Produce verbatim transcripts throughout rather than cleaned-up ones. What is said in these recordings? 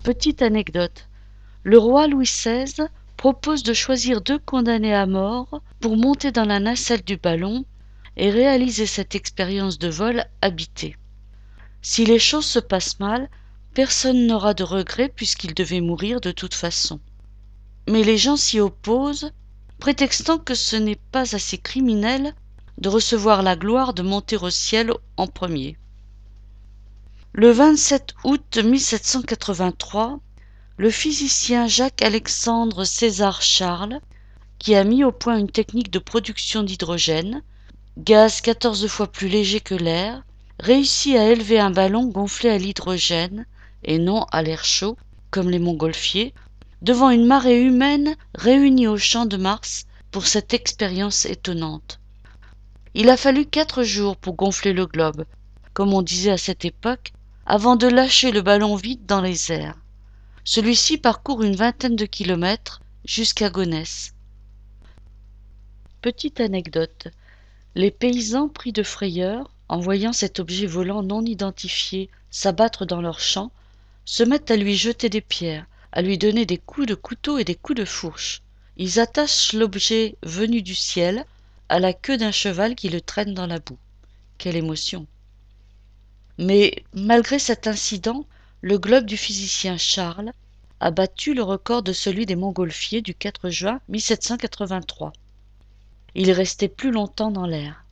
Petite anecdote. Le roi Louis seize propose de choisir deux condamnés à mort pour monter dans la nacelle du ballon et réaliser cette expérience de vol habité. Si les choses se passent mal, personne n'aura de regrets puisqu'ils devaient mourir de toute façon. Mais les gens s'y opposent, prétextant que ce n'est pas assez criminel de recevoir la gloire de monter au ciel en premier. Le vingt-sept août mille sept cent quatre-vingt-trois, le physicien Jacques-Alexandre César Charles, qui a mis au point une technique de production d'hydrogène, gaz quatorze fois plus léger que l'air, réussit à élever un ballon gonflé à l'hydrogène, et non à l'air chaud, comme les montgolfiers, devant une marée humaine réunie au champ de Mars pour cette expérience étonnante. Il a fallu quatre jours pour gonfler le globe, comme on disait à cette époque, avant de lâcher le ballon vide dans les airs. Celui-ci parcourt une vingtaine de kilomètres jusqu'à Gonesse. Petite anecdote. Les paysans pris de frayeur, en voyant cet objet volant non identifié s'abattre dans leurs champs, se mettent à lui jeter des pierres, à lui donner des coups de couteau et des coups de fourche. Ils attachent l'objet venu du ciel à la queue d'un cheval qui le traîne dans la boue. Quelle émotion! Mais malgré cet incident, le globe du physicien Charles a battu le record de celui des montgolfiers du quatre juin mille sept cent quatre-vingt-trois. Il restait plus longtemps dans l'air.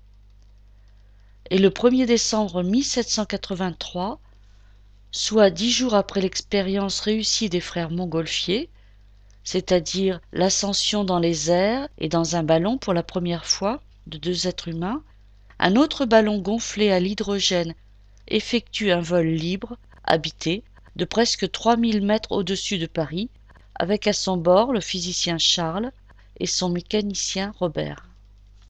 Et le premier décembre mille sept cent quatre-vingt-trois, soit dix jours après l'expérience réussie des frères Montgolfier, c'est-à-dire l'ascension dans les airs et dans un ballon pour la première fois de deux êtres humains, un autre ballon gonflé à l'hydrogène effectue un vol libre, habité, de presque trois mille mètres au-dessus de Paris, avec à son bord le physicien Charles et son mécanicien Robert.